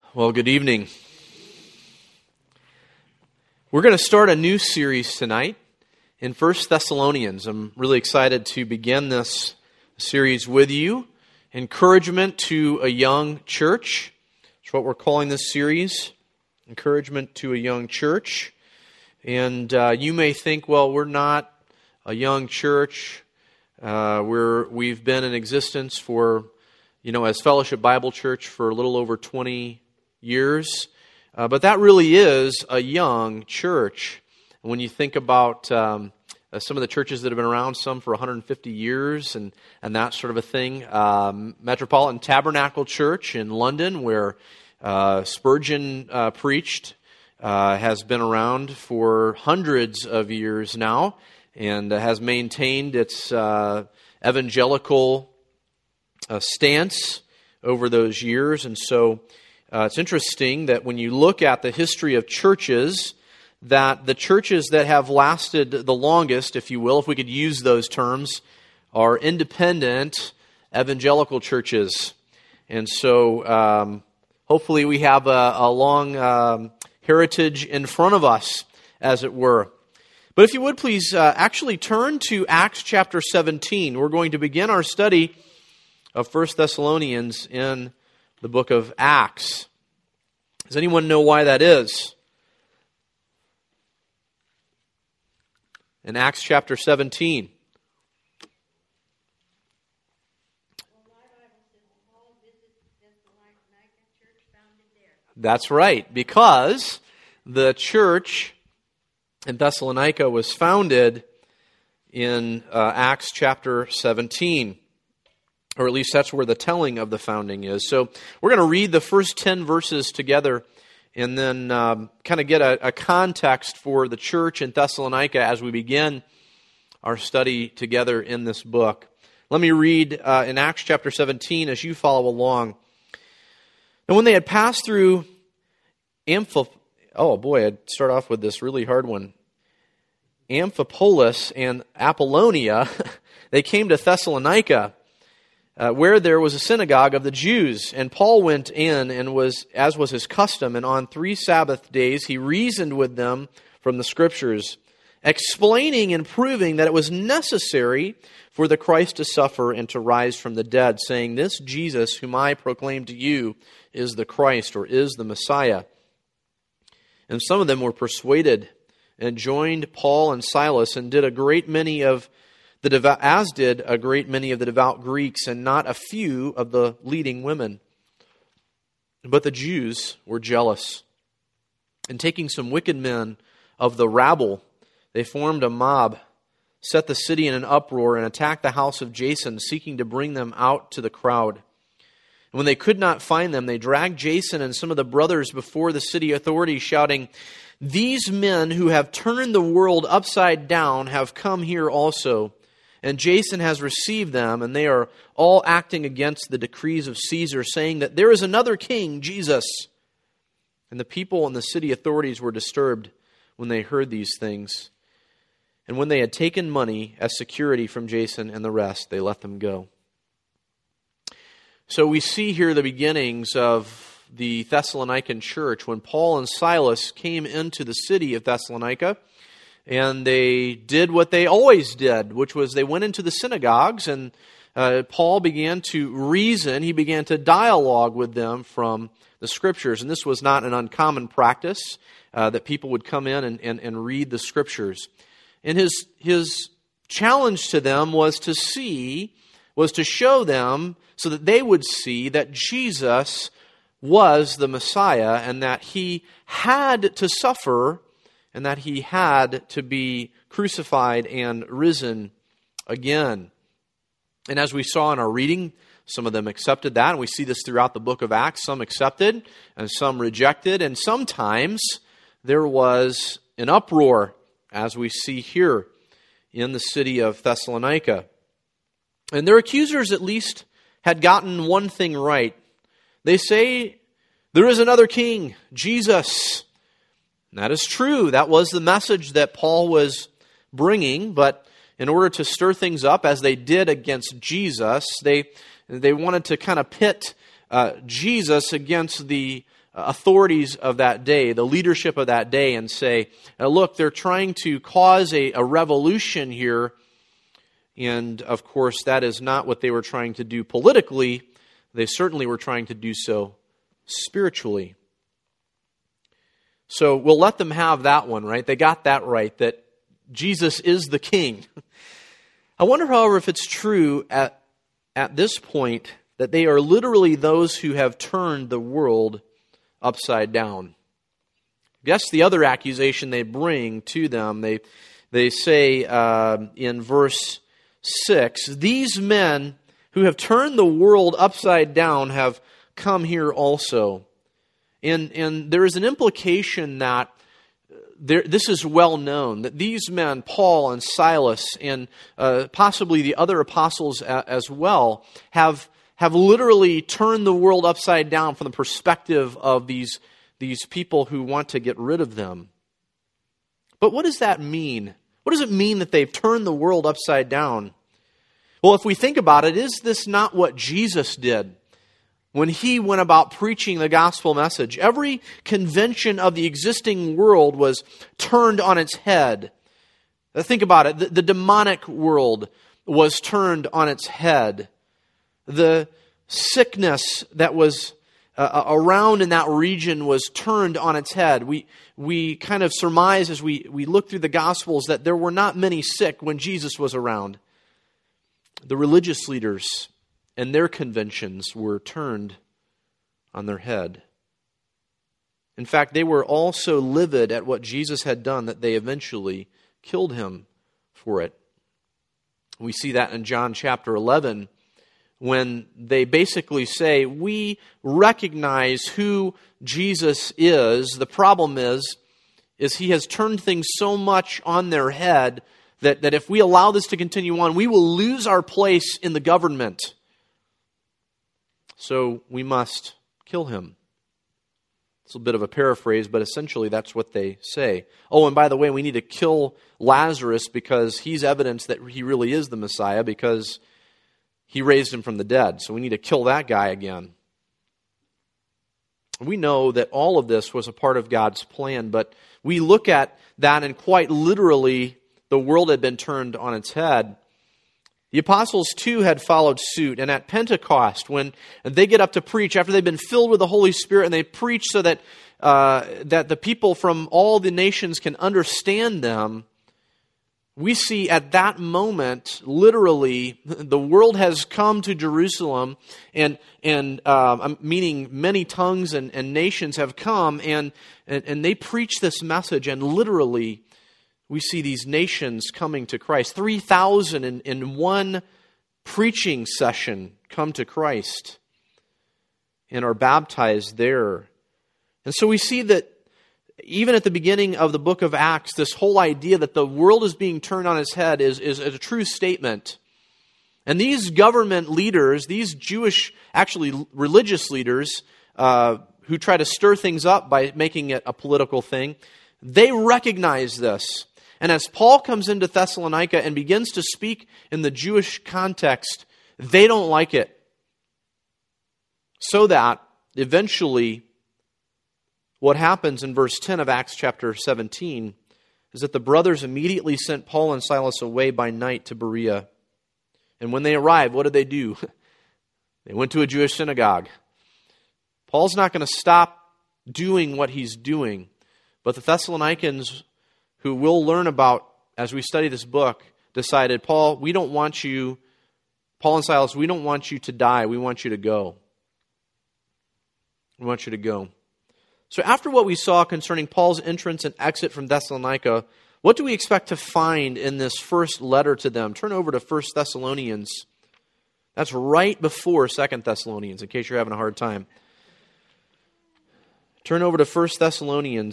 Well, good evening. We're going to start a new series tonight in 1 Thessalonians. I'm really excited to begin this series with you. Encouragement to a young church. That's what we're calling this series. Encouragement to a young church. And you may think, well, we're not a young church. We've been in existence for, as Fellowship Bible Church for a little over 20 years, but that really is a young church. When you think about some of the churches that have been around, some for 150 years and that sort of a thing, Metropolitan Tabernacle Church in London, where Spurgeon preached, has been around for hundreds of years now and has maintained its evangelical stance over those years. And so it's interesting that when you look at the history of churches, that the churches that have lasted the longest, if you will, if we could use those terms, are independent evangelical churches. And so hopefully we have a long heritage in front of us, as it were. But if you would please actually turn to Acts chapter 17. We're going to begin our study of 1 Thessalonians in the book of Acts. Does anyone know why that is? In Acts chapter 17. That's right, because the church in Thessalonica was founded in Acts chapter 17. Or at least that's where the telling of the founding is. So we're going to read the first 10 verses together and then kind of get a context for the church in Thessalonica as we begin our study together in this book. Let me read in Acts chapter 17 as you follow along. And when they had passed through I'd start off with this really hard one. Amphipolis and Apollonia, they came to Thessalonica, where there was a synagogue of the Jews. And Paul went in, and as was his custom, and on 3 Sabbath days he reasoned with them from the Scriptures, explaining and proving that it was necessary for the Christ to suffer and to rise from the dead, saying, "This Jesus whom I proclaim to you is the Christ," or is the Messiah. And some of them were persuaded and joined Paul and Silas, and did a great many of the devout Greeks, and not a few of the leading women. But the Jews were jealous, and taking some wicked men of the rabble, they formed a mob, set the city in an uproar, and attacked the house of Jason, seeking to bring them out to the crowd. And when they could not find them, they dragged Jason and some of the brothers before the city authorities, shouting, "These men who have turned the world upside down have come here also. And Jason has received them, and they are all acting against the decrees of Caesar, saying that there is another king, Jesus." And the people and the city authorities were disturbed when they heard these things. And when they had taken money as security from Jason and the rest, they let them go. So we see here the beginnings of the Thessalonican church when Paul and Silas came into the city of Thessalonica. And they did what they always did, which was they went into the synagogues, and Paul began to reason. He began to dialogue with them from the Scriptures. And this was not an uncommon practice, that people would come in and read the Scriptures. And his challenge to them was to show them so that they would see that Jesus was the Messiah, and that he had to suffer, and that he had to be crucified and risen again. And as we saw in our reading, some of them accepted that, and we see this throughout the book of Acts. Some accepted, and some rejected, and sometimes there was an uproar, as we see here in the city of Thessalonica. And their accusers at least had gotten one thing right. They say, "There is another king, Jesus." And that is true. That was the message that Paul was bringing. But in order to stir things up, as they did against Jesus, they wanted to kind of pit Jesus against the authorities of that day, the leadership of that day, and say, look, they're trying to cause a revolution here. And, of course, that is not what they were trying to do politically. They certainly were trying to do so spiritually. So we'll let them have that one, right? They got that right, that Jesus is the king. I wonder, however, if it's true at this point that they are literally those who have turned the world upside down. Guess the other accusation they bring to them, they say in verse 6, these men who have turned the world upside down have come here also. And there is an implication that this is well known, that these men, Paul and Silas, and possibly the other apostles as well, have literally turned the world upside down from the perspective of these people who want to get rid of them. But what does that mean? What does it mean that they've turned the world upside down? Well, if we think about it, is this not what Jesus did when he went about preaching the gospel message? Every convention of the existing world was turned on its head. Think about it. The demonic world was turned on its head. The sickness that was around in that region was turned on its head. We kind of surmise as we look through the Gospels that there were not many sick when Jesus was around. The religious leaders and their conventions were turned on their head. In fact, they were all so livid at what Jesus had done that they eventually killed him for it. We see that in John chapter 11, when they basically say, we recognize who Jesus is. The problem is he has turned things so much on their head that if we allow this to continue on, we will lose our place in the government. So we must kill him. It's a bit of a paraphrase, but essentially that's what they say. Oh, and by the way, we need to kill Lazarus because he's evidence that he really is the Messiah, because he raised him from the dead. So we need to kill that guy again. We know that all of this was a part of God's plan, but we look at that and quite literally the world had been turned on its head. The apostles too had followed suit, and at Pentecost, when they get up to preach after they've been filled with the Holy Spirit, and they preach so that that the people from all the nations can understand them, we see at that moment, literally, the world has come to Jerusalem, and meaning many tongues and nations have come, and they preach this message, and literally, we see these nations coming to Christ. 3,000 in one preaching session come to Christ and are baptized there. And so we see that even at the beginning of the book of Acts, this whole idea that the world is being turned on its head is a true statement. And these government leaders, these Jewish, actually religious leaders, who try to stir things up by making it a political thing, they recognize this. And as Paul comes into Thessalonica and begins to speak in the Jewish context, they don't like it. So that eventually what happens in verse 10 of Acts chapter 17 is that the brothers immediately sent Paul and Silas away by night to Berea. And when they arrived, what did they do? They went to a Jewish synagogue. Paul's not going to stop doing what he's doing, but the Thessalonians, who we'll learn about as we study this book, decided, Paul and Silas, we don't want you to die. We want you to go. We want you to go. So after what we saw concerning Paul's entrance and exit from Thessalonica, what do we expect to find in this first letter to them? Turn over to 1 Thessalonians. That's right before 2 Thessalonians, in case you're having a hard time. Turn over to 1 Thessalonians.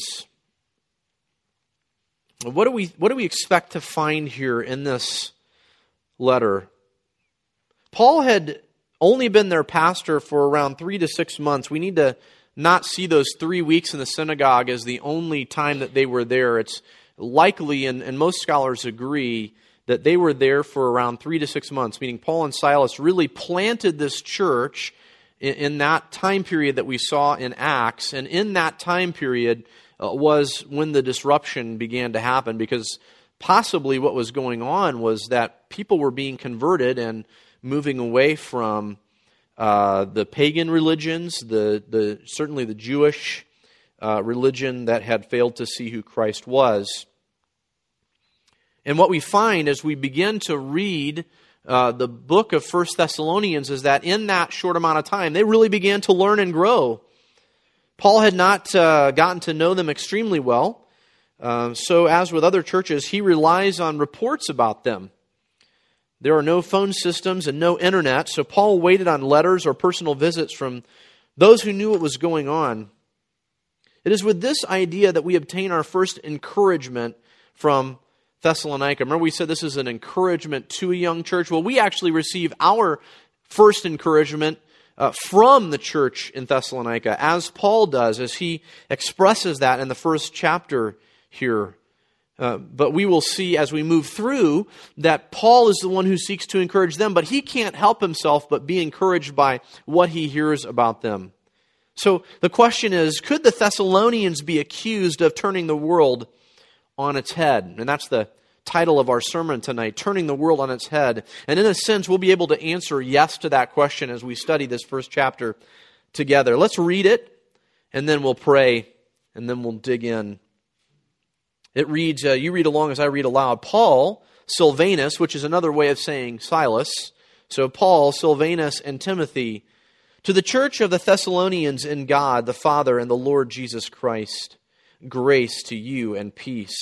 What do we expect to find here in this letter? Paul had only been their pastor for around 3 to 6 months. We need to not see those 3 weeks in the synagogue as the only time that they were there. It's likely, and most scholars agree, that they were there for around 3 to 6 months, meaning Paul and Silas really planted this church in that time period that we saw in Acts. And in that time period was when the disruption began to happen, because possibly what was going on was that people were being converted and moving away from the pagan religions, certainly the Jewish religion that had failed to see who Christ was. And what we find as we begin to read the book of 1 Thessalonians is that in that short amount of time, they really began to learn and grow. Paul had not gotten to know them extremely well. So as with other churches, he relies on reports about them. There are no phone systems and no internet, so Paul waited on letters or personal visits from those who knew what was going on. It is with this idea that we obtain our first encouragement from Thessalonica. Remember, we said this is an encouragement to a young church. Well, we actually receive our first encouragement from the church in Thessalonica, as Paul does, as he expresses that in the first chapter here. But we will see as we move through that Paul is the one who seeks to encourage them, but he can't help himself but be encouraged by what he hears about them. So the question is, could the Thessalonians be accused of turning the world on its head? And that's the title of our sermon tonight, Turning the World on Its Head. And in a sense, we'll be able to answer yes to that question as we study this first chapter together. Let's read it, and then we'll pray, and then we'll dig in. It reads, you read along as I read aloud, Paul, Silvanus, which is another way of saying Silas. So Paul, Silvanus, and Timothy, to the church of the Thessalonians in God, the Father, and the Lord Jesus Christ, grace to you and peace.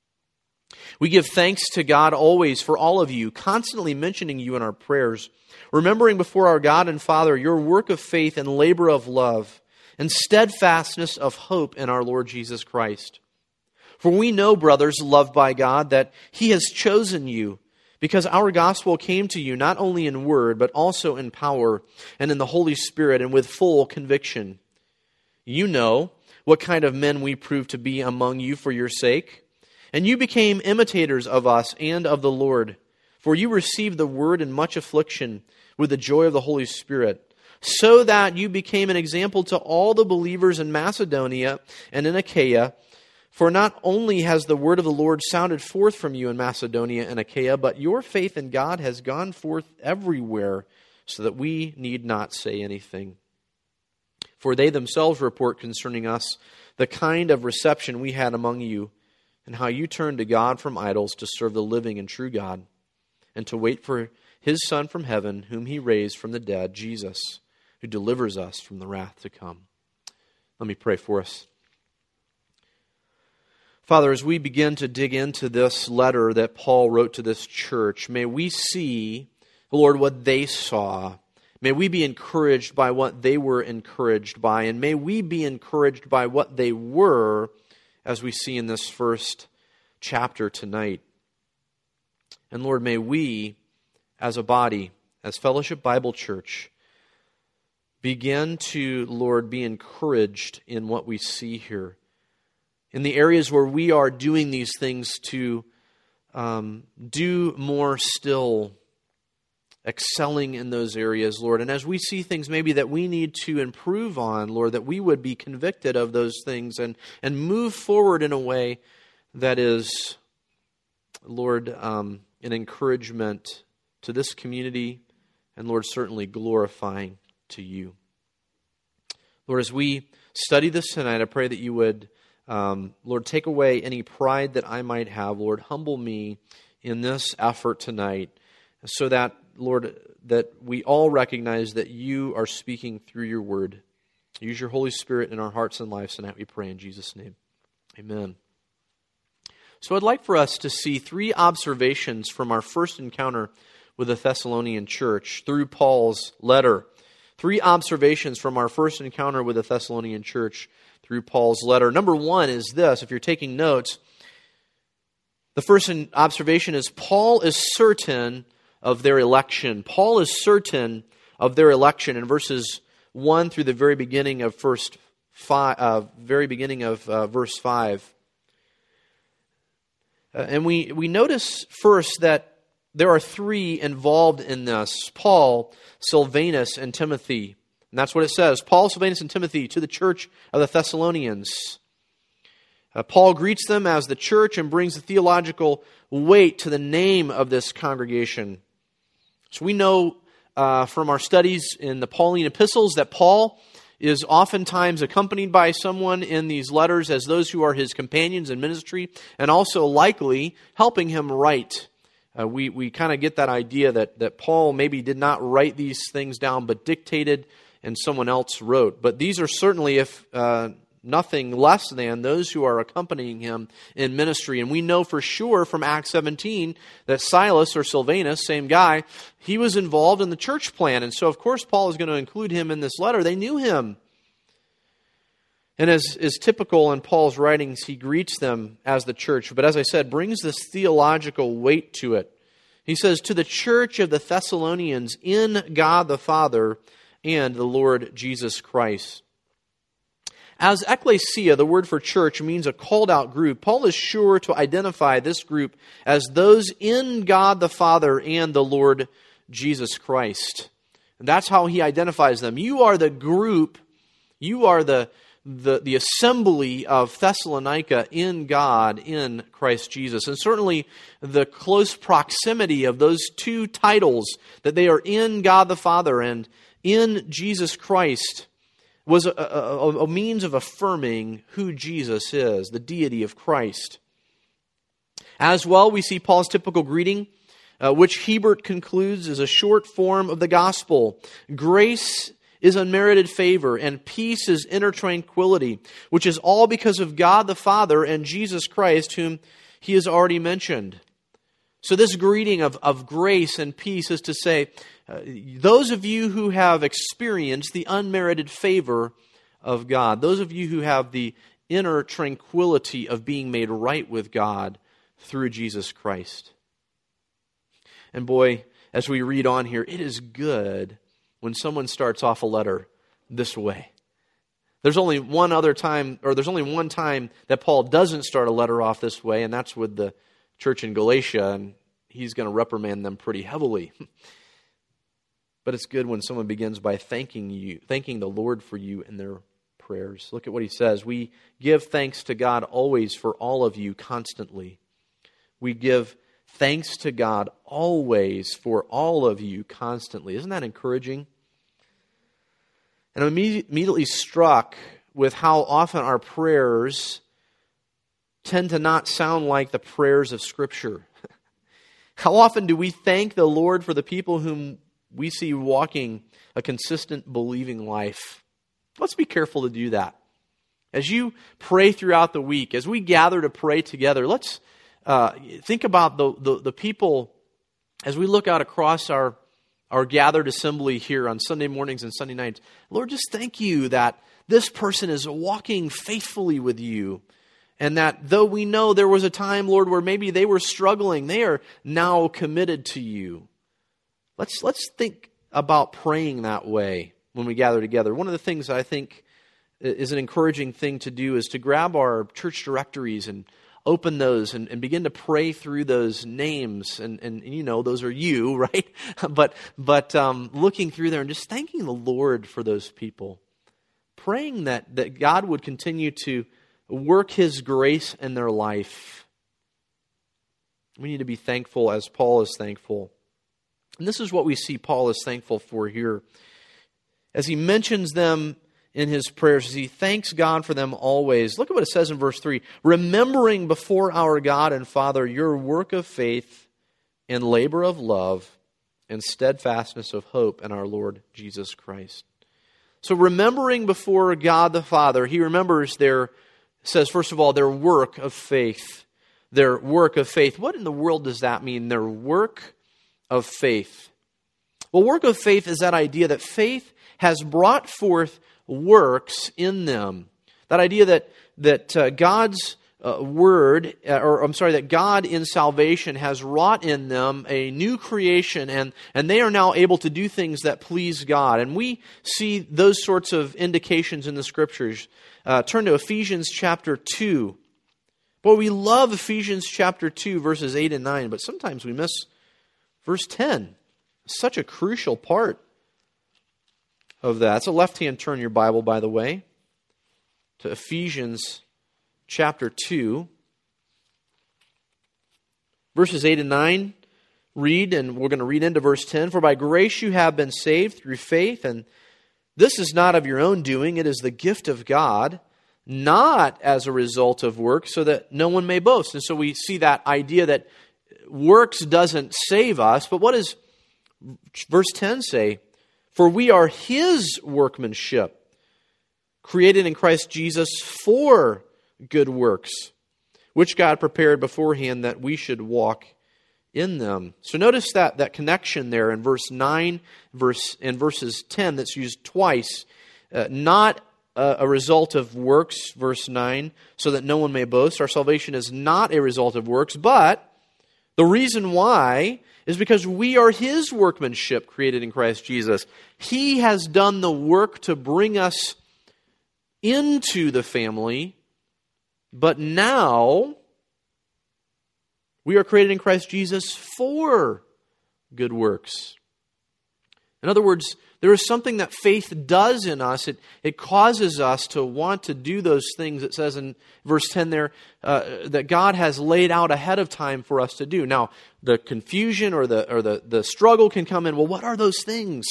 We give thanks to God always for all of you, constantly mentioning you in our prayers, remembering before our God and Father your work of faith and labor of love, and steadfastness of hope in our Lord Jesus Christ. For we know, brothers, loved by God, that He has chosen you, because our gospel came to you not only in word, but also in power and in the Holy Spirit and with full conviction. You know what kind of men we proved to be among you for your sake. And you became imitators of us and of the Lord, for you received the word in much affliction with the joy of the Holy Spirit, so that you became an example to all the believers in Macedonia and in Achaia. For not only has the word of the Lord sounded forth from you in Macedonia and Achaia, but your faith in God has gone forth everywhere, so that we need not say anything. For they themselves report concerning us the kind of reception we had among you, and how you turned to God from idols to serve the living and true God, and to wait for His Son from heaven, whom He raised from the dead, Jesus, who delivers us from the wrath to come. Let me pray for us. Father, as we begin to dig into this letter that Paul wrote to this church, may we see, Lord, what they saw. May we be encouraged by what they were encouraged by, and may we be encouraged by what they were, as we see in this first chapter tonight. And Lord, may we, as a body, as Fellowship Bible Church, begin to, Lord, be encouraged in what we see here. In the areas where we are doing these things to do more still, excelling in those areas, Lord. And as we see things maybe that we need to improve on, Lord, that we would be convicted of those things and move forward in a way that is, Lord, an encouragement to this community and, Lord, certainly glorifying to you. Lord, as we study this tonight, I pray that you would, Lord, take away any pride that I might have. Lord, humble me in this effort tonight so that, Lord, that we all recognize that you are speaking through your word. Use your Holy Spirit in our hearts and lives tonight, we pray in Jesus' name. Amen. So I'd like for us to see three observations from our first encounter with the Thessalonian church through Paul's letter. Three observations from our first encounter with the Thessalonian church through Paul's letter. Number one is this, if you're taking notes, the first observation is Paul is certain of their election. Paul is certain of their election in verses 1 through the very beginning of verse 5. And we notice first that there are three involved in this: Paul, Silvanus, and Timothy. And that's what it says. Paul, Silvanus, and Timothy to the church of the Thessalonians. Paul greets them as the church and brings the theological weight to the name of this congregation. So we know from our studies in the Pauline epistles that Paul is oftentimes accompanied by someone in these letters as those who are his companions in ministry, and also likely helping him write. We kind of get that idea that Paul maybe did not write these things down, but dictated and someone else wrote. But these are certainly, if nothing less than, those who are accompanying him in ministry. And we know for sure from Acts 17 that Silas, or Silvanus, same guy, he was involved in the church plan. And so, of course, Paul is going to include him in this letter. They knew him. And as is typical in Paul's writings, he greets them as the church. But as I said, brings this theological weight to it. He says, to the church of the Thessalonians in God the Father and the Lord Jesus Christ. As ecclesia, the word for church, means a called out group, Paul is sure to identify this group as those in God the Father and the Lord Jesus Christ. And that's how he identifies them. You are the group, you are the assembly of Thessalonica in God, in Christ Jesus. And certainly the close proximity of those two titles, that they are in God the Father and in Jesus Christ, was a means of affirming who Jesus is, the deity of Christ. As well, we see Paul's typical greeting, which Hebert concludes is a short form of the gospel. Grace is unmerited favor, and peace is inner tranquility, which is all because of God the Father and Jesus Christ, whom he has already mentioned. So this greeting of grace and peace is to say, those of you who have experienced the unmerited favor of God, those of you who have the inner tranquility of being made right with God through Jesus Christ. And boy, as we read on here, it is good when someone starts off a letter this way. There's only one time that Paul doesn't start a letter off this way, and that's with the church in Galatia, and he's going to reprimand them pretty heavily. But it's good when someone begins by thanking the Lord for you in their prayers. Look at what he says. We give thanks to God always for all of you constantly. We give thanks to God always for all of you constantly. Isn't that encouraging? And I'm immediately struck with how often our prayers tend to not sound like the prayers of Scripture. How often do we thank the Lord for the people whom we see walking a consistent believing life? Let's be careful to do that. As you pray throughout the week, as we gather to pray together, let's think about the people as we look out across our gathered assembly here on Sunday mornings and Sunday nights. Lord, just thank you that this person is walking faithfully with you. And that though we know there was a time, Lord, where maybe they were struggling, they are now committed to you. Let's think about praying that way when we gather together. One of the things I think is an encouraging thing to do is to grab our church directories and open those and begin to pray through those names. And you know, those are you, right? But looking through there and just thanking the Lord for those people. Praying that God would continue to work His grace in their life. We need to be thankful as Paul is thankful. And this is what we see Paul is thankful for here. As he mentions them in his prayers, as he thanks God for them always. Look at what it says in verse 3. Remembering before our God and Father your work of faith and labor of love and steadfastness of hope in our Lord Jesus Christ. So remembering before God the Father, he remembers says, first of all, their work of faith. Their work of faith. What in the world does that mean? Their work of faith. Well, work of faith is that idea that faith has brought forth works in them. That idea that God's word, that God in salvation has wrought in them a new creation, and they are now able to do things that please God. And we see those sorts of indications in the Scriptures. Turn to Ephesians chapter 2. Boy, we love Ephesians chapter 2, verses 8 and 9, but sometimes we miss verse 10. Such a crucial part. of that. It's a left-hand turn in your Bible, by the way, to Ephesians chapter 2. Verses 8 and 9 read, and we're going to read into verse 10. For by grace you have been saved through faith, and this is not of your own doing, it is the gift of God, not as a result of works, so that no one may boast. And so we see that idea that works doesn't save us, but what does verse 10 say? For we are His workmanship, created in Christ Jesus for good works, which God prepared beforehand that we should walk in them. So notice that connection there in verse 9 and verses 10 that's used twice. Not a result of works, verse 9, so that no one may boast. Our salvation is not a result of works, but the reason why is because we are His workmanship created in Christ Jesus. He has done the work to bring us into the family, but now we are created in Christ Jesus for good works. In other words, there is something that faith does in us. It causes us to want to do those things, it says in verse 10 there, that God has laid out ahead of time for us to do. Now, the confusion or the struggle can come in, well, what are those things?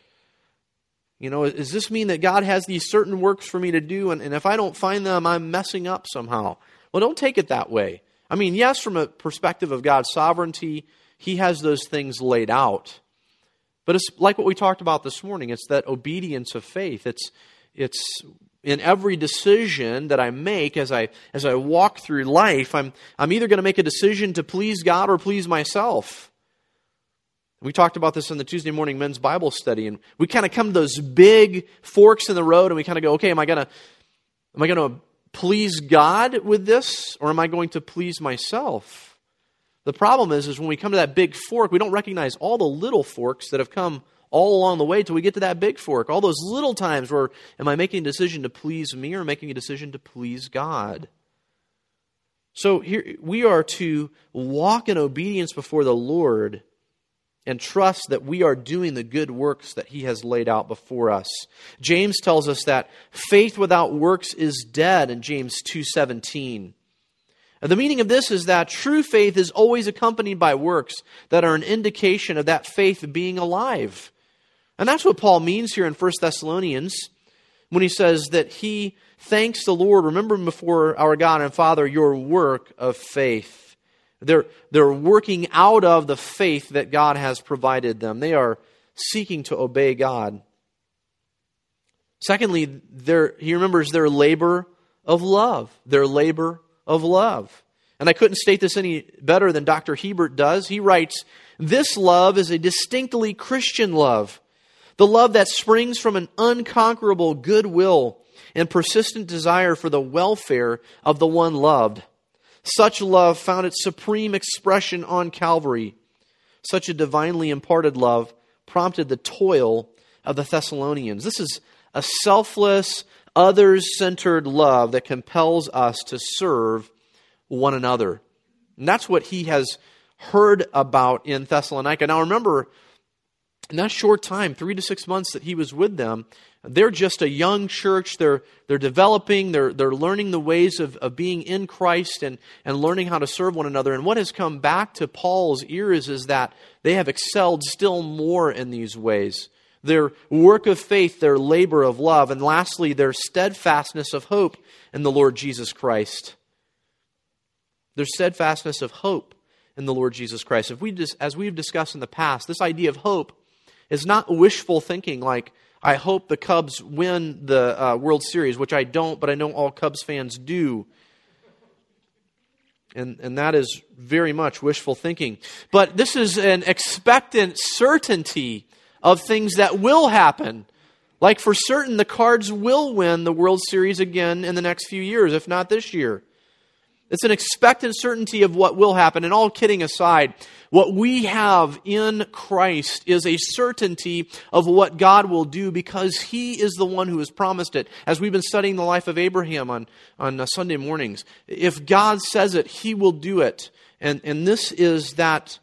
You know, does this mean that God has these certain works for me to do, and if I don't find them, I'm messing up somehow? Well, don't take it that way. I mean, yes, from a perspective of God's sovereignty, He has those things laid out. But it's like what we talked about this morning. It's that obedience of faith. It's in every decision that I make as I walk through life, I'm either going to make a decision to please God or please myself. We talked about this in the Tuesday morning men's Bible study, and we kind of come to those big forks in the road, and we kind of go, okay, am I going to please God with this, or am I going to please myself? The problem is when we come to that big fork, we don't recognize all the little forks that have come all along the way till we get to that big fork. All those little times where, am I making a decision to please me or making a decision to please God? So here we are to walk in obedience before the Lord and trust that we are doing the good works that He has laid out before us. James tells us that faith without works is dead in James 2:17. The meaning of this is that true faith is always accompanied by works that are an indication of that faith being alive. And that's what Paul means here in 1 Thessalonians when he says that he thanks the Lord, remembering before our God and Father your work of faith. They're working out of the faith that God has provided them. They are seeking to obey God. Secondly, he remembers their labor of love. Their labor of love. And I couldn't state this any better than Dr. Hebert does. He writes, this love is a distinctly Christian love. The love that springs from an unconquerable goodwill and persistent desire for the welfare of the one loved. Such love found its supreme expression on Calvary. Such a divinely imparted love prompted the toil of the Thessalonians. This is a selfless, others-centered love that compels us to serve one another. And that's what he has heard about in Thessalonica. Now remember, in that short time, 3 to 6 months that he was with them, they're just a young church. They're developing. They're learning the ways of being in Christ and learning how to serve one another. And what has come back to Paul's ears is that they have excelled still more in these ways. Their work of faith, their labor of love, and lastly, their steadfastness of hope in the Lord Jesus Christ. Their steadfastness of hope in the Lord Jesus Christ. As we've discussed in the past, this idea of hope is not wishful thinking like, I hope the Cubs win the World Series, which I don't, but I know all Cubs fans do. And that is very much wishful thinking. But this is an expectant certainty of things that will happen. Like for certain, the Cards will win the World Series again in the next few years, if not this year. It's an expectant certainty of what will happen. And all kidding aside, what we have in Christ is a certainty of what God will do because He is the one who has promised it. As we've been studying the life of Abraham on Sunday mornings, if God says it, He will do it. And this is that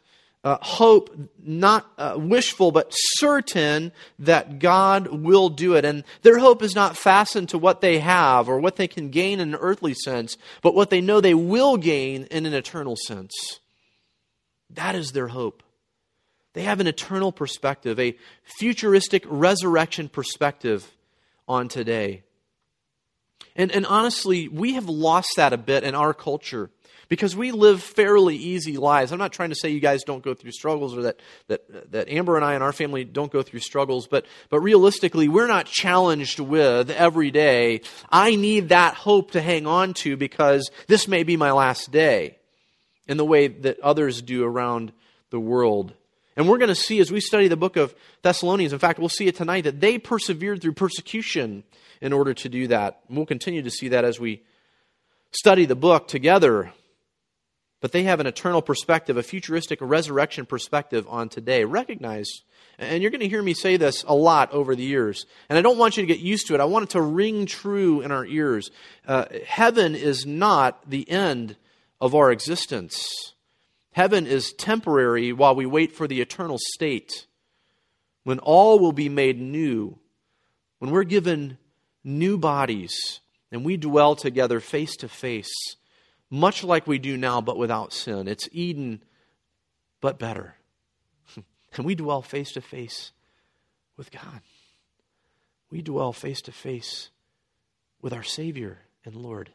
hope, not wishful, but certain that God will do it. And their hope is not fastened to what they have or what they can gain in an earthly sense, but what they know they will gain in an eternal sense. That is their hope. They have an eternal perspective, a futuristic resurrection perspective on today. And honestly, we have lost that a bit in our culture because we live fairly easy lives. I'm not trying to say you guys don't go through struggles or that Amber and I and our family don't go through struggles, but realistically, we're not challenged with every day, I need that hope to hang on to because this may be my last day, in the way that others do around the world. And we're going to see as we study the book of Thessalonians, in fact, we'll see it tonight, that they persevered through persecution in order to do that. And we'll continue to see that as we study the book together. But they have an eternal perspective, a futuristic resurrection perspective on today. Recognize, and you're going to hear me say this a lot over the years, and I don't want you to get used to it. I want it to ring true in our ears. Heaven is not the end of our existence. Heaven is temporary while we wait for the eternal state, when all will be made new, when we're given new bodies and we dwell together face to face, much like we do now, but without sin. It's Eden, but better. And we dwell face to face with God. We dwell face to face with our Savior and Lord.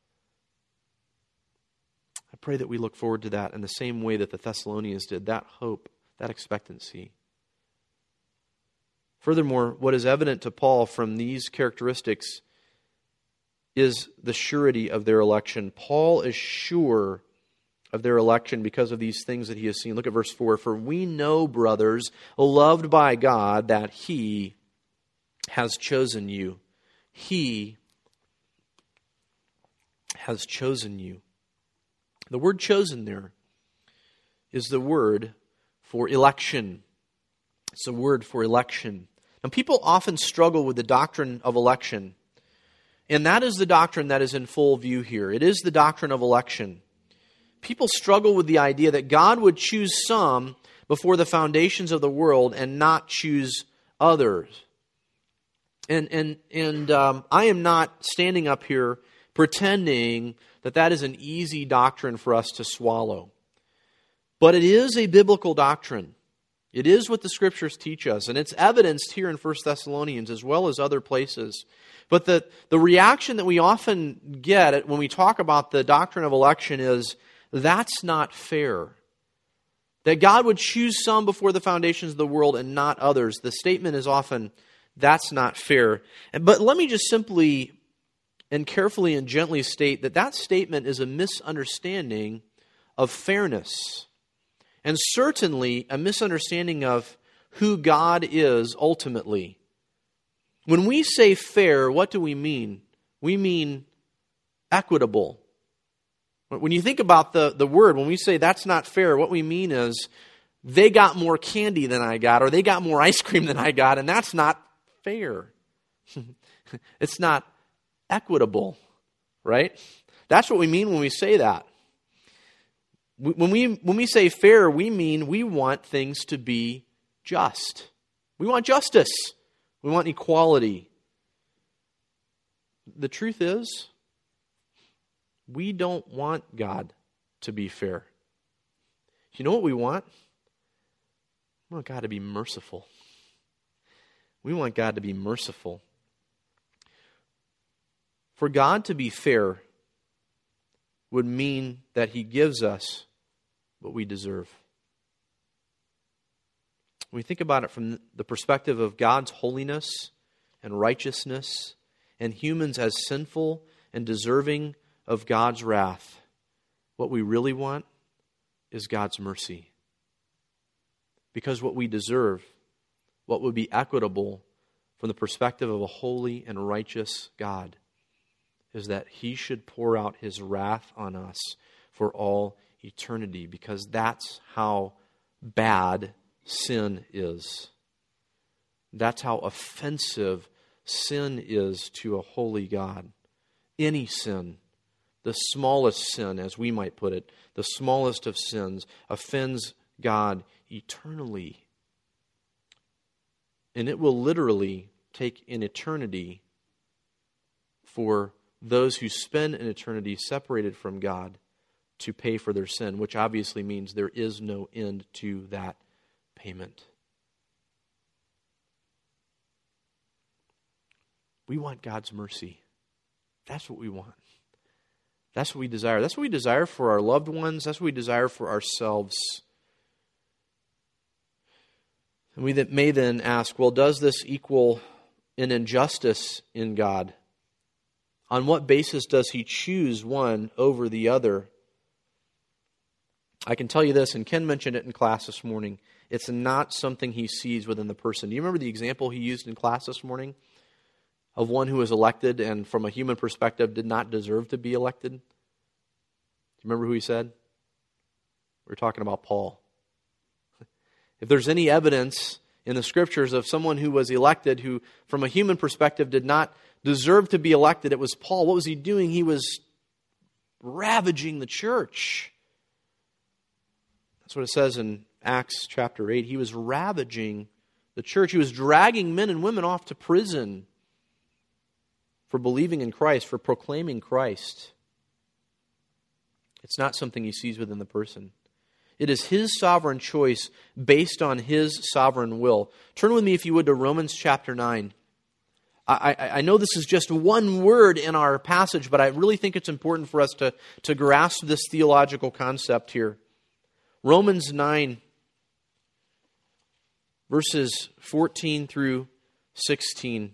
I pray that we look forward to that in the same way that the Thessalonians did, that hope, that expectancy. Furthermore, what is evident to Paul from these characteristics is the surety of their election. Paul is sure of their election because of these things that he has seen. Look at verse 4. For we know, brothers, loved by God, that He has chosen you. He has chosen you. The word chosen there is the word for election. It's a word for election. Now, people often struggle with the doctrine of election, and that is the doctrine that is in full view here. It is the doctrine of election. People struggle with the idea that God would choose some before the foundations of the world and not choose others. And I am not standing up here pretending that is an easy doctrine for us to swallow. But it is a biblical doctrine. It is what the Scriptures teach us, and it's evidenced here in 1 Thessalonians as well as other places. But the reaction that we often get when we talk about the doctrine of election is, that's not fair. That God would choose some before the foundations of the world and not others. The statement is often, that's not fair. But let me just simply and carefully and gently state that statement is a misunderstanding of fairness, and certainly a misunderstanding of who God is ultimately. When we say fair, what do we mean? We mean equitable. When you think about the word, when we say that's not fair, what we mean is they got more candy than I got, or they got more ice cream than I got, and that's not fair. It's not equitable, right? That's what we mean when we say that. When we say fair, we mean we want things to be just. We want justice. We want equality. The truth is, we don't want God to be fair. You know what we want? We want God to be merciful. We want God to be merciful. For God to be fair would mean that He gives us what we deserve. When we think about it from the perspective of God's holiness and righteousness, and humans as sinful and deserving of God's wrath, what we really want is God's mercy. Because what we deserve, what would be equitable from the perspective of a holy and righteous God, is that He should pour out His wrath on us for all eternity, because that's how bad sin is. That's how offensive sin is to a holy God. Any sin, the smallest sin, as we might put it, the smallest of sins, offends God eternally. And it will literally take an eternity for those who spend an eternity separated from God to pay for their sin, which obviously means there is no end to that payment. We want God's mercy. That's what we want. That's what we desire. That's what we desire for our loved ones. That's what we desire for ourselves. And we may then ask, well, does this equal an injustice in God? On what basis does He choose one over the other? I can tell you this, and Ken mentioned it in class this morning. It's not something He sees within the person. Do you remember the example he used in class this morning of one who was elected and from a human perspective did not deserve to be elected? Do you remember who he said? We're talking about Paul. If there's any evidence in the Scriptures of someone who was elected who from a human perspective did not deserve to be elected, it was Paul. What was he doing? He was ravaging the church. That's what it says in Acts chapter 8. He was ravaging the church. He was dragging men and women off to prison for believing in Christ, for proclaiming Christ. It's not something He sees within the person. It is His sovereign choice based on His sovereign will. Turn with me, if you would, to Romans chapter 9. I know this is just one word in our passage, but I really think it's important for us to grasp this theological concept here. Romans 9, verses 14 through 16.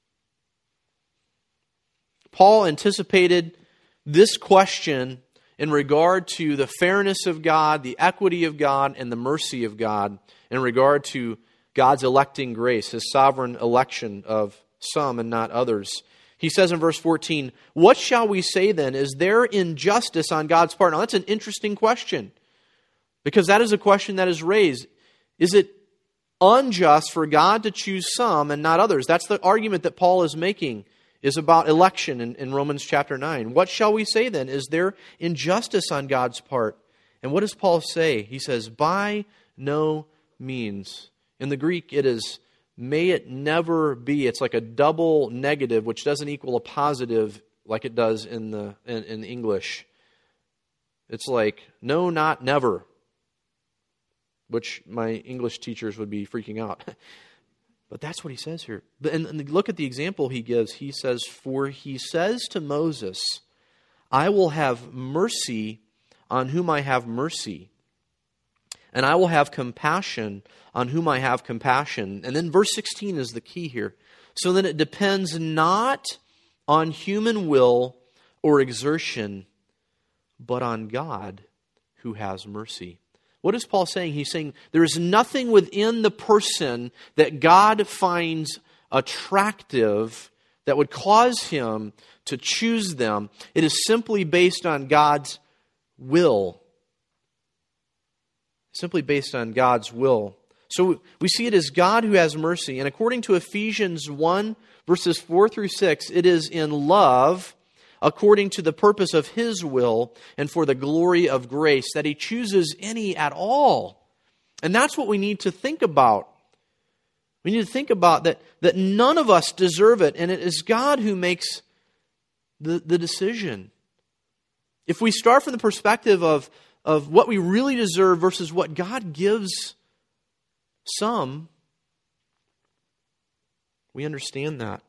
Paul anticipated this question in regard to the fairness of God, the equity of God, and the mercy of God, in regard to God's electing grace, His sovereign election of some and not others. He says in verse 14, "What shall we say then? Is there injustice on God's part?" Now that's an interesting question, because that is a question that is raised. Is it unjust for God to choose some and not others? That's the argument that Paul is making, is about election in Romans chapter 9. What shall we say then? Is there injustice on God's part? And what does Paul say? He says, by no means. In the Greek, it is, may it never be. It's like a double negative, which doesn't equal a positive like it does in English. It's like, no, not never, which my English teachers would be freaking out. But that's what he says here. And look at the example he gives. He says, for he says to Moses, I will have mercy on whom I have mercy, and I will have compassion on whom I have compassion. And then verse 16 is the key here. So then it depends not on human will or exertion, but on God who has mercy. What is Paul saying? He's saying there is nothing within the person that God finds attractive that would cause Him to choose them. It is simply based on God's will. Simply based on God's will. So we see it as God who has mercy. And according to Ephesians 1, verses 4 through 6, it is in love, according to the purpose of His will and for the glory of grace, that He chooses any at all. And that's what we need to think about. We need to think about that none of us deserve it, and it is God who makes the decision. If we start from the perspective of what we really deserve versus what God gives some, we understand that.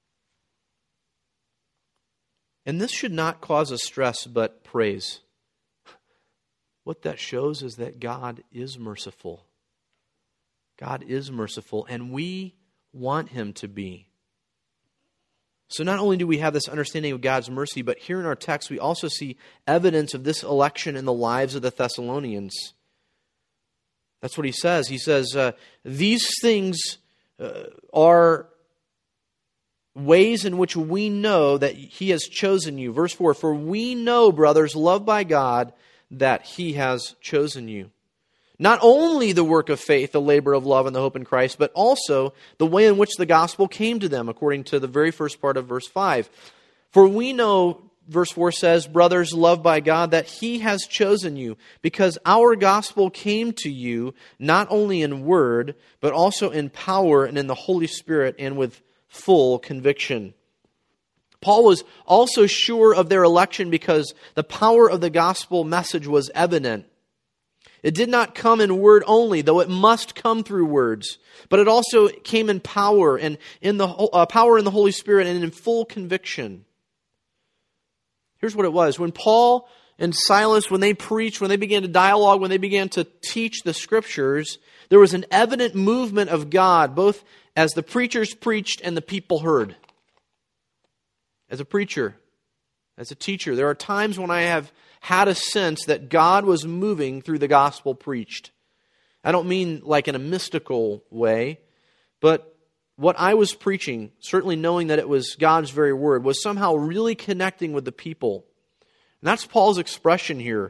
And this should not cause us stress, but praise. What that shows is that God is merciful. God is merciful, and we want Him to be. So not only do we have this understanding of God's mercy, but here in our text we also see evidence of this election in the lives of the Thessalonians. That's what he says. He says, these things are ways in which we know that He has chosen you. Verse 4, for we know, brothers, loved by God, that He has chosen you. Not only the work of faith, the labor of love, and the hope in Christ, but also the way in which the gospel came to them, according to the very first part of verse 5. For we know verse 4 says, brothers loved by God, that He has chosen you, because our gospel came to you not only in word, but also in power and in the Holy Spirit and with full conviction. Paul was also sure of their election because the power of the gospel message was evident. It did not come in word only, though it must come through words, but it also came in power and in the power in the Holy Spirit and in full conviction. Here's what it was. When Paul and Silas, when they preached, when they began to dialogue, when they began to teach the Scriptures, there was an evident movement of God, both as the preachers preached and the people heard. As a preacher, as a teacher, there are times when I have had a sense that God was moving through the gospel preached. I don't mean like in a mystical way, but what I was preaching, certainly knowing that it was God's very word, was somehow really connecting with the people. And that's Paul's expression here.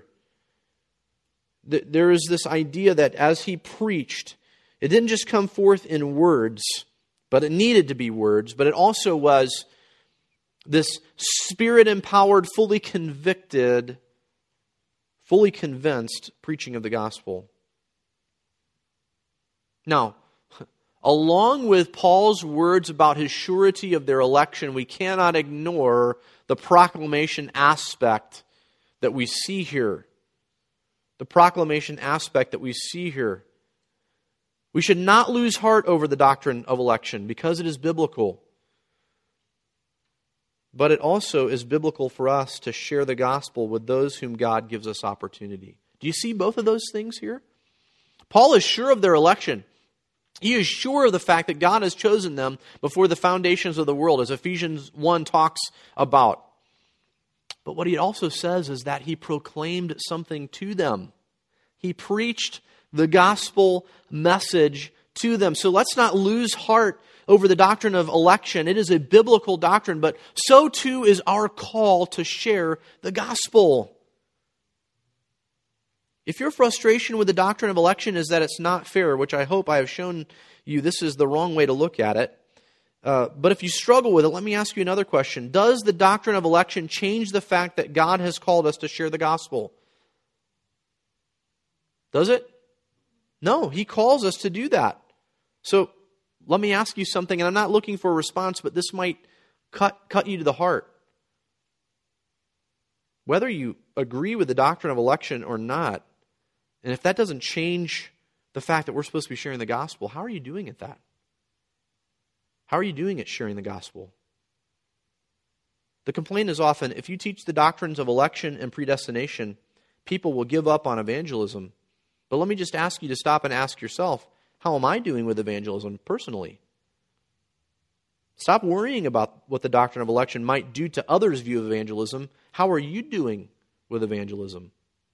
There is this idea that as he preached, it didn't just come forth in words, but it needed to be words, but it also was this Spirit-empowered, fully convicted, fully convinced preaching of the gospel. Now, along with Paul's words about his surety of their election, we cannot ignore the proclamation aspect that we see here. The proclamation aspect that we see here. We should not lose heart over the doctrine of election because it is biblical. But it also is biblical for us to share the gospel with those whom God gives us opportunity. Do you see both of those things here? Paul is sure of their election. He is sure of the fact that God has chosen them before the foundations of the world, as Ephesians 1 talks about. But what he also says is that he proclaimed something to them. He preached the gospel message to them. So let's not lose heart over the doctrine of election. It is a biblical doctrine, but so too is our call to share the gospel. If your frustration with the doctrine of election is that it's not fair, which I hope I have shown you this is the wrong way to look at it, but if you struggle with it, let me ask you another question. Does the doctrine of election change the fact that God has called us to share the gospel? Does it? No, He calls us to do that. So let me ask you something, and I'm not looking for a response, but this might cut you to the heart. Whether you agree with the doctrine of election or not, and if that doesn't change the fact that we're supposed to be sharing the gospel, how are you doing at that? How are you doing at sharing the gospel? The complaint is often, if you teach the doctrines of election and predestination, people will give up on evangelism. But let me just ask you to stop and ask yourself, how am I doing with evangelism personally? Stop worrying about what the doctrine of election might do to others' view of evangelism. How are you doing with evangelism?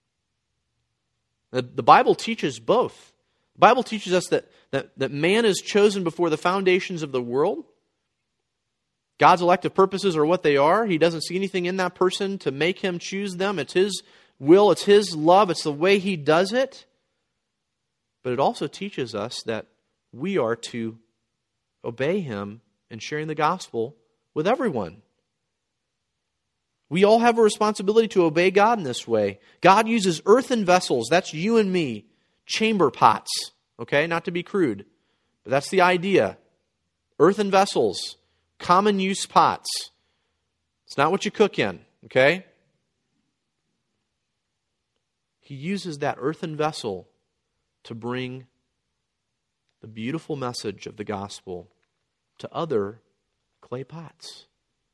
The Bible teaches both. The Bible teaches us that man is chosen before the foundations of the world. God's elective purposes are what they are. He doesn't see anything in that person to make him choose them. It's His will, it's His love, it's the way He does it. But it also teaches us that we are to obey Him in sharing the gospel with everyone. We all have a responsibility to obey God in this way. God uses earthen vessels, that's you and me, chamber pots, okay? Not to be crude, but that's the idea. Earthen vessels, common use pots. It's not what you cook in, okay? He uses that earthen vessel to bring the beautiful message of the gospel to other clay pots.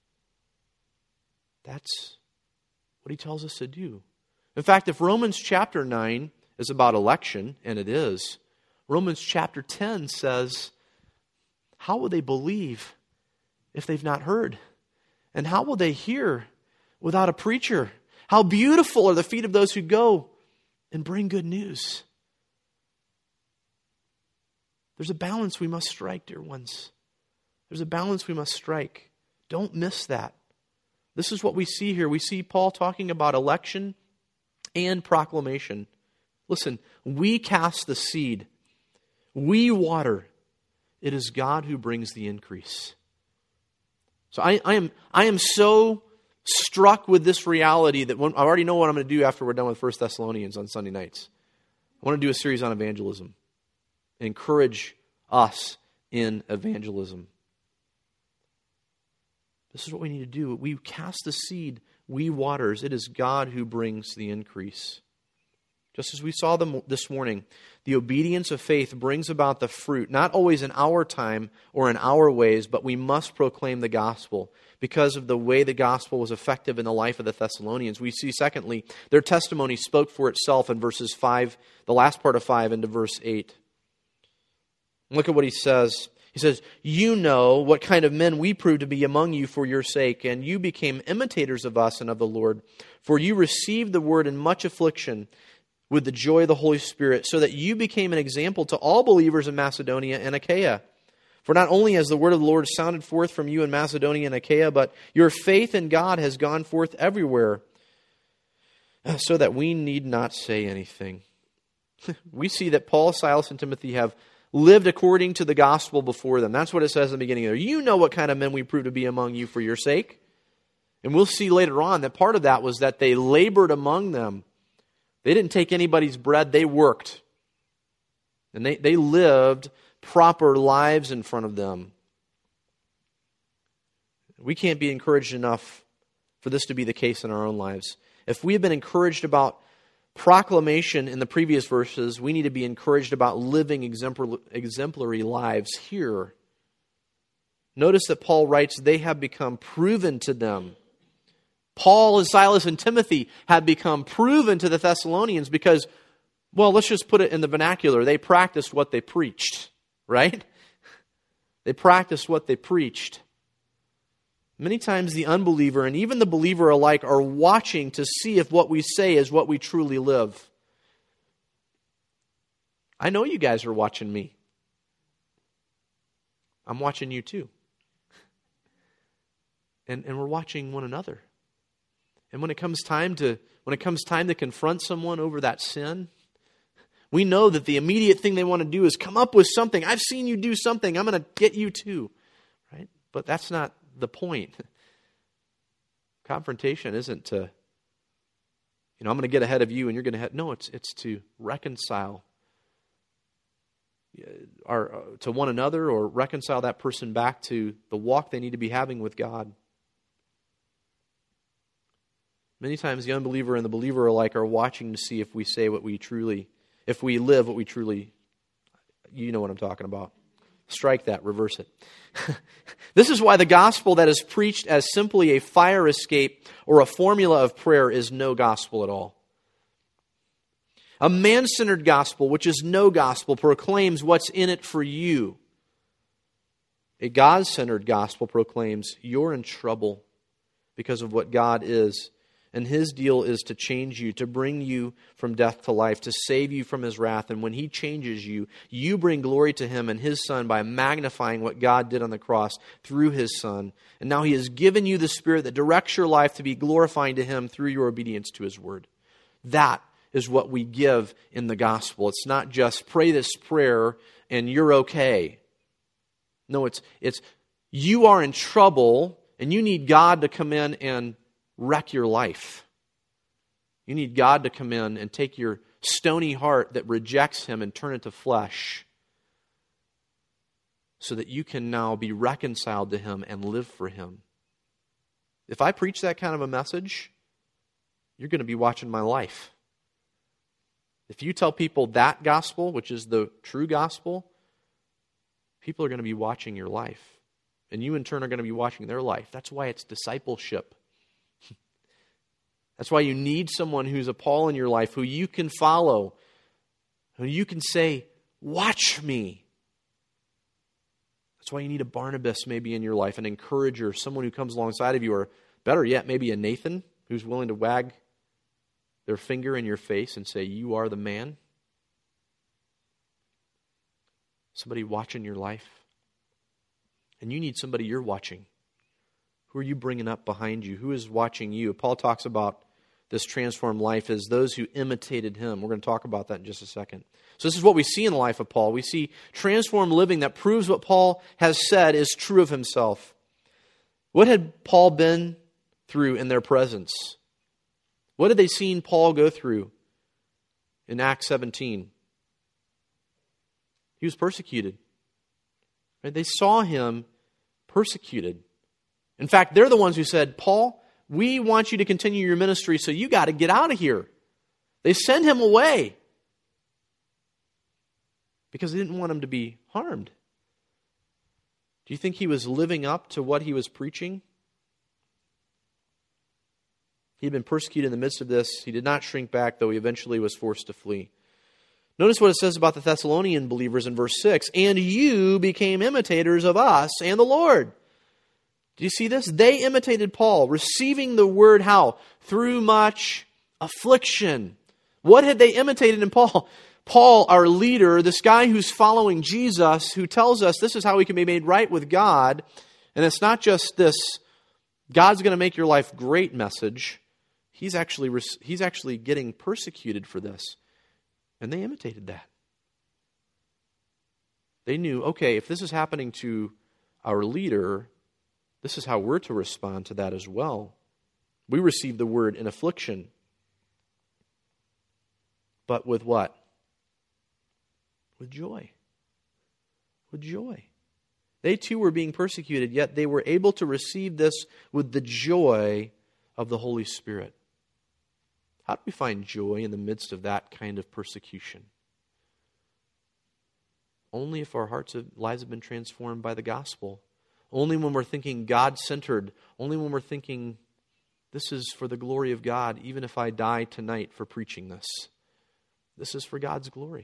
That's what He tells us to do. In fact, if Romans chapter 9 is about election, and it is, Romans chapter 10 says, how will they believe if they've not heard? And how will they hear without a preacher? How beautiful are the feet of those who go and bring good news. There's a balance we must strike, dear ones. There's a balance we must strike. Don't miss that. This is what we see here. We see Paul talking about election and proclamation. Listen, we cast the seed. We water. It is God who brings the increase. So I am so struck with this reality that I already know what I'm going to do after we're done with 1 Thessalonians on Sunday nights. I want to do a series on evangelism. Encourage us in evangelism. This is what we need to do. We cast the seed, we waters. It is God who brings the increase. Just as we saw this morning, the obedience of faith brings about the fruit, not always in our time or in our ways, but we must proclaim the gospel because of the way the gospel was effective in the life of the Thessalonians. We see, secondly, their testimony spoke for itself in verses 5, the last part of 5 into verse 8. Look at what he says. He says, "You know what kind of men we proved to be among you for your sake, and you became imitators of us and of the Lord. For you received the word in much affliction with the joy of the Holy Spirit, so that you became an example to all believers in Macedonia and Achaia. For not only has the word of the Lord sounded forth from you in Macedonia and Achaia, but your faith in God has gone forth everywhere, so that we need not say anything." We see that Paul, Silas, and Timothy have lived according to the gospel before them. That's what it says in the beginning there. You know what kind of men we proved to be among you for your sake. And we'll see later on that part of that was that they labored among them. They didn't take anybody's bread, they worked. And they lived proper lives in front of them. We can't be encouraged enough for this to be the case in our own lives. If we have been encouraged about proclamation in the previous verses, we need to be encouraged about living exemplary lives here. Notice that Paul writes, they have become proven to them. Paul and Silas and Timothy have become proven to the Thessalonians because, well, let's just put it in the vernacular. They practiced what they preached, right? They practiced what they preached. Many times the unbeliever and even the believer alike are watching to see if what we say is what we truly live. I know you guys are watching me. I'm watching you too. And we're watching one another. And when it comes time to confront someone over that sin, we know that the immediate thing they want to do is come up with something. I've seen you do something. I'm going to get you too. Right? But that's not the point. Confrontation isn't to, I'm going to get ahead of you and you're going to no, it's to reconcile to one another or reconcile that person back to the walk they need to be having with God. Many times the unbeliever and the believer alike are watching to see if we say what we truly, if we live what we truly, you know what I'm talking about. Strike that, reverse it. This is why the gospel that is preached as simply a fire escape or a formula of prayer is no gospel at all. A man-centered gospel, which is no gospel, proclaims what's in it for you. A God-centered gospel proclaims you're in trouble because of what God is. And His deal is to change you, to bring you from death to life, to save you from His wrath. And when He changes you, you bring glory to Him and His Son by magnifying what God did on the cross through His Son. And now He has given you the Spirit that directs your life to be glorifying to Him through your obedience to His Word. That is what we give in the gospel. It's not just pray this prayer and you're okay. No, it's you are in trouble and you need God to come in and wreck your life. You need God to come in and take your stony heart that rejects Him and turn it to flesh so that you can now be reconciled to Him and live for Him. If I preach that kind of a message, you're going to be watching my life. If you tell people that gospel, which is the true gospel, people are going to be watching your life. And you in turn are going to be watching their life. That's why it's discipleship. That's why you need someone who's a Paul in your life, who you can follow, who you can say, watch me. That's why you need a Barnabas maybe in your life, an encourager, someone who comes alongside of you, or better yet, maybe a Nathan who's willing to wag their finger in your face and say, you are the man. Somebody watching your life. And you need somebody you're watching. Who are you bringing up behind you? Who is watching you? Paul talks about this transformed life as those who imitated him. We're going to talk about that in just a second. So this is what we see in the life of Paul. We see transformed living that proves what Paul has said is true of himself. What had Paul been through in their presence? What had they seen Paul go through in Acts 17? He was persecuted. Right? They saw him persecuted. In fact, they're the ones who said, Paul, we want you to continue your ministry, so you got to get out of here. They send him away because they didn't want him to be harmed. Do you think he was living up to what he was preaching? He had been persecuted in the midst of this. He did not shrink back, though he eventually was forced to flee. Notice what it says about the Thessalonian believers in verse 6. And you became imitators of us and the Lord. Do you see this? They imitated Paul, receiving the word how? Through much affliction. What had they imitated in Paul? Paul, our leader, this guy who's following Jesus, who tells us this is how we can be made right with God. And it's not just this, God's going to make your life great message. He's actually getting persecuted for this. And they imitated that. They knew, okay, if this is happening to our leader, this is how we're to respond to that as well. We receive the word in affliction. But with what? With joy. With joy. They too were being persecuted, yet they were able to receive this with the joy of the Holy Spirit. How do we find joy in the midst of that kind of persecution? Only if our lives have been transformed by the gospel. Only when we're thinking God-centered. Only when we're thinking, this is for the glory of God, even if I die tonight for preaching this. This is for God's glory.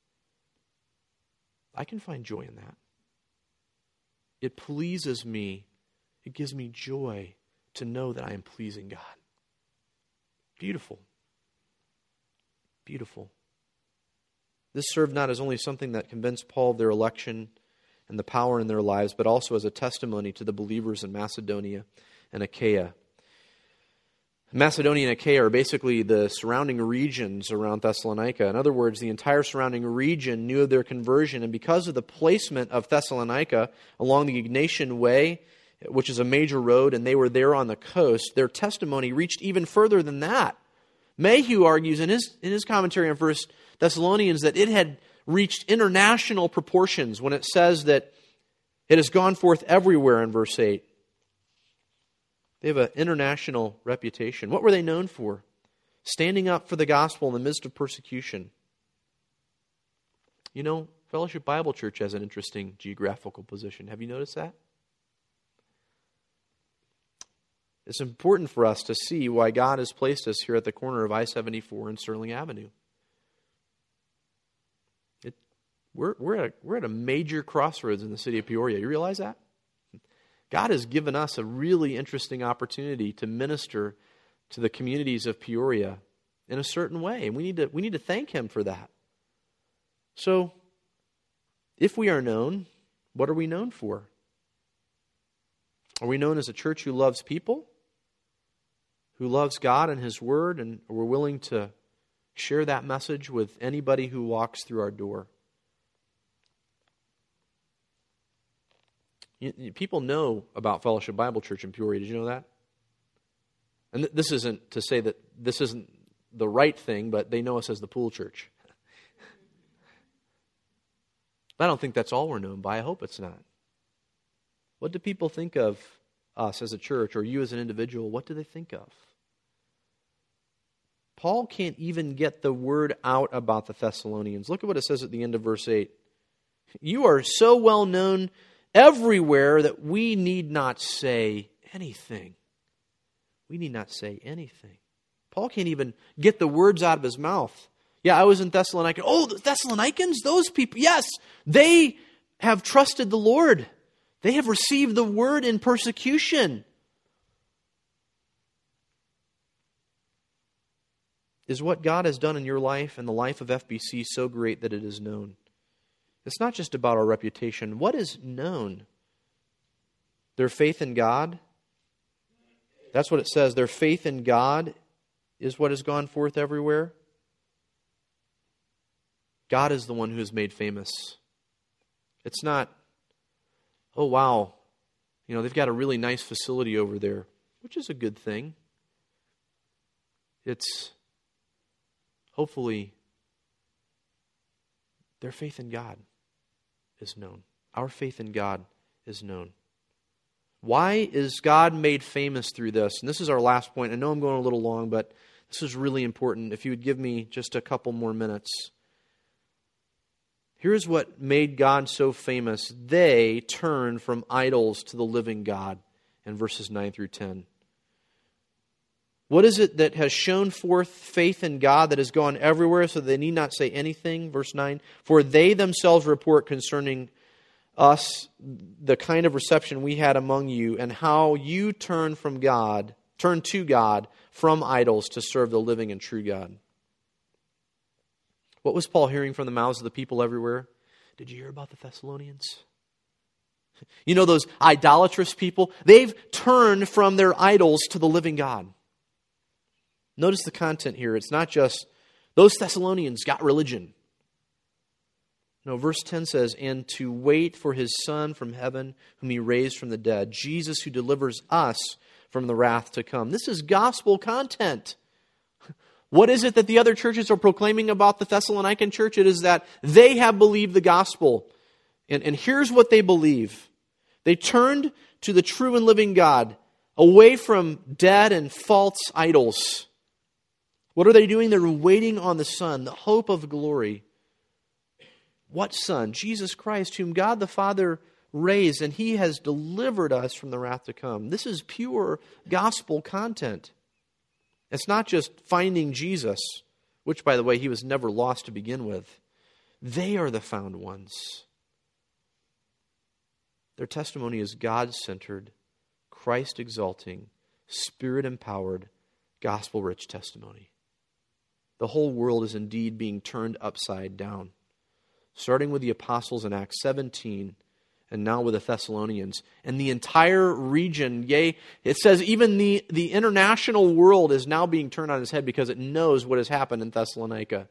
I can find joy in that. It pleases me. It gives me joy to know that I am pleasing God. Beautiful. Beautiful. This served not as only something that convinced Paul of their election and the power in their lives, but also as a testimony to the believers in Macedonia and Achaia. Macedonia and Achaia are basically the surrounding regions around Thessalonica. In other words, the entire surrounding region knew of their conversion, and because of the placement of Thessalonica along the Egnatian Way, which is a major road, and they were there on the coast, their testimony reached even further than that. Mayhew argues in his commentary on 1 Thessalonians that it had reached international proportions when it says that it has gone forth everywhere in verse 8. They have an international reputation. What were they known for? Standing up for the gospel in the midst of persecution. You know, Fellowship Bible Church has an interesting geographical position. Have you noticed that? It's important for us to see why God has placed us here at the corner of I-74 and Sterling Avenue. We're at a major crossroads in the city of Peoria. You realize that? God has given us a really interesting opportunity to minister to the communities of Peoria in a certain way, and we need to thank Him for that. So, if we are known, what are we known for? Are we known as a church who loves people, who loves God and His Word, and we're willing to share that message with anybody who walks through our door? People know about Fellowship Bible Church in Peoria. Did you know that? And this isn't to say that this isn't the right thing, but they know us as the Pool Church. But I don't think that's all we're known by. I hope it's not. What do people think of us as a church, or you as an individual? What do they think of? Paul can't even get the word out about the Thessalonians. Look at what it says at the end of verse 8. You are so well known everywhere that we need not say anything. We need not say anything. Paul can't even get the words out of his mouth. Yeah, I was in Thessalonica. Oh, the Thessalonians, those people, yes, they have trusted the Lord. They have received the word in persecution. Is what God has done in your life and the life of FBC so great that it is known? It's not just about our reputation. What is known? Their faith in God. That's what it says. Their faith in God is what has gone forth everywhere. God is the one who is made famous. It's not, oh wow, they've got a really nice facility over there. which is a good thing. It's hopefully their faith in God is known. Our faith in God is known. Why is God made famous through this? And this is our last point. I know I'm going a little long, but this is really important. If you would give me just a couple more minutes. Here's what made God so famous. They turned from idols to the living God in verses 9 through 10. What is it that has shown forth faith in God that has gone everywhere so they need not say anything? Verse 9, for they themselves report concerning us the kind of reception we had among you and how you turned to God from idols to serve the living and true God. What was Paul hearing from the mouths of the people everywhere? Did you hear about the Thessalonians? You know those idolatrous people? They've turned from their idols to the living God. Notice the content here. It's not just those Thessalonians got religion. No, verse 10 says, and to wait for His Son from heaven, whom He raised from the dead, Jesus who delivers us from the wrath to come. This is gospel content. What is it that the other churches are proclaiming about the Thessalonican church? It is that they have believed the gospel. And here's what they believe. They turned to the true and living God, away from dead and false idols. What are they doing? They're waiting on the Son, the hope of glory. What Son? Jesus Christ, whom God the Father raised, and He has delivered us from the wrath to come. This is pure gospel content. It's not just finding Jesus, which, by the way, He was never lost to begin with. They are the found ones. Their testimony is God-centered, Christ-exalting, Spirit-empowered, gospel-rich testimony. The whole world is indeed being turned upside down, starting with the apostles in Acts 17 and now with the Thessalonians. And the entire region, yea, it says even the international world is now being turned on its head because it knows what has happened in Thessalonica.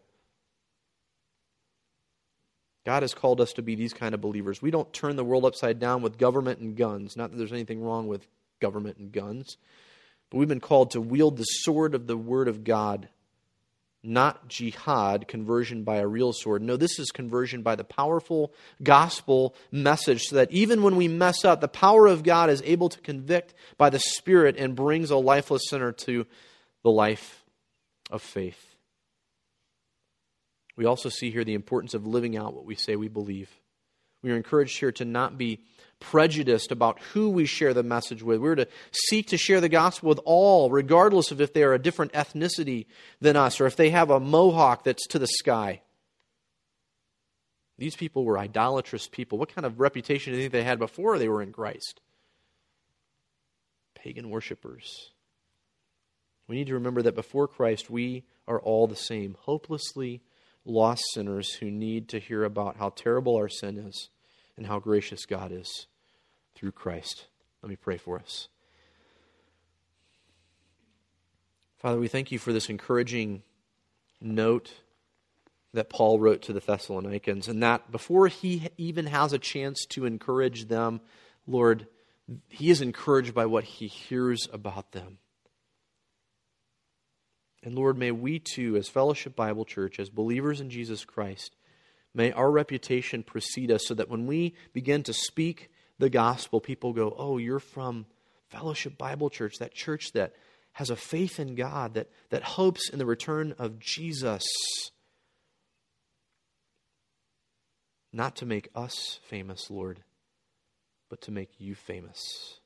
God has called us to be these kind of believers. We don't turn the world upside down with government and guns. Not that there's anything wrong with government and guns. But we've been called to wield the sword of the Word of God. Not jihad, conversion by a real sword. No, this is conversion by the powerful gospel message so that even when we mess up, the power of God is able to convict by the Spirit and brings a lifeless sinner to the life of faith. We also see here the importance of living out what we say we believe. We are encouraged here to not be prejudiced about who we share the message with. We're to seek to share the gospel with all, regardless of if they are a different ethnicity than us or if they have a mohawk that's to the sky. These people were idolatrous people. What kind of reputation do you think they had before they were in Christ? Pagan worshipers. We need to remember that before Christ, we are all the same, hopelessly lost sinners who need to hear about how terrible our sin is and how gracious God is through Christ. Let me pray for us. Father, we thank You for this encouraging note that Paul wrote to the Thessalonians, and that before he even has a chance to encourage them, Lord, he is encouraged by what he hears about them. And Lord, may we too, as Fellowship Bible Church, as believers in Jesus Christ, may our reputation precede us so that when we begin to speak the gospel, people go, oh, you're from Fellowship Bible Church, that church that has a faith in God, that hopes in the return of Jesus. Not to make us famous, Lord, but to make You famous.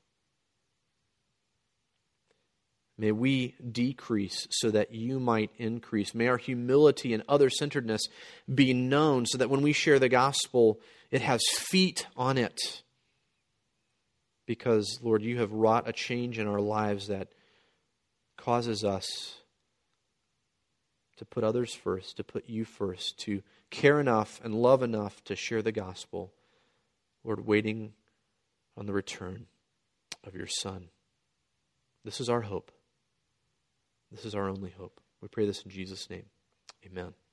May we decrease so that You might increase. May our humility and other-centeredness be known so that when we share the gospel, it has feet on it. Because, Lord, You have wrought a change in our lives that causes us to put others first, to put You first, to care enough and love enough to share the gospel. Lord, waiting on the return of Your Son. This is our hope. This is our only hope. We pray this in Jesus' name. Amen.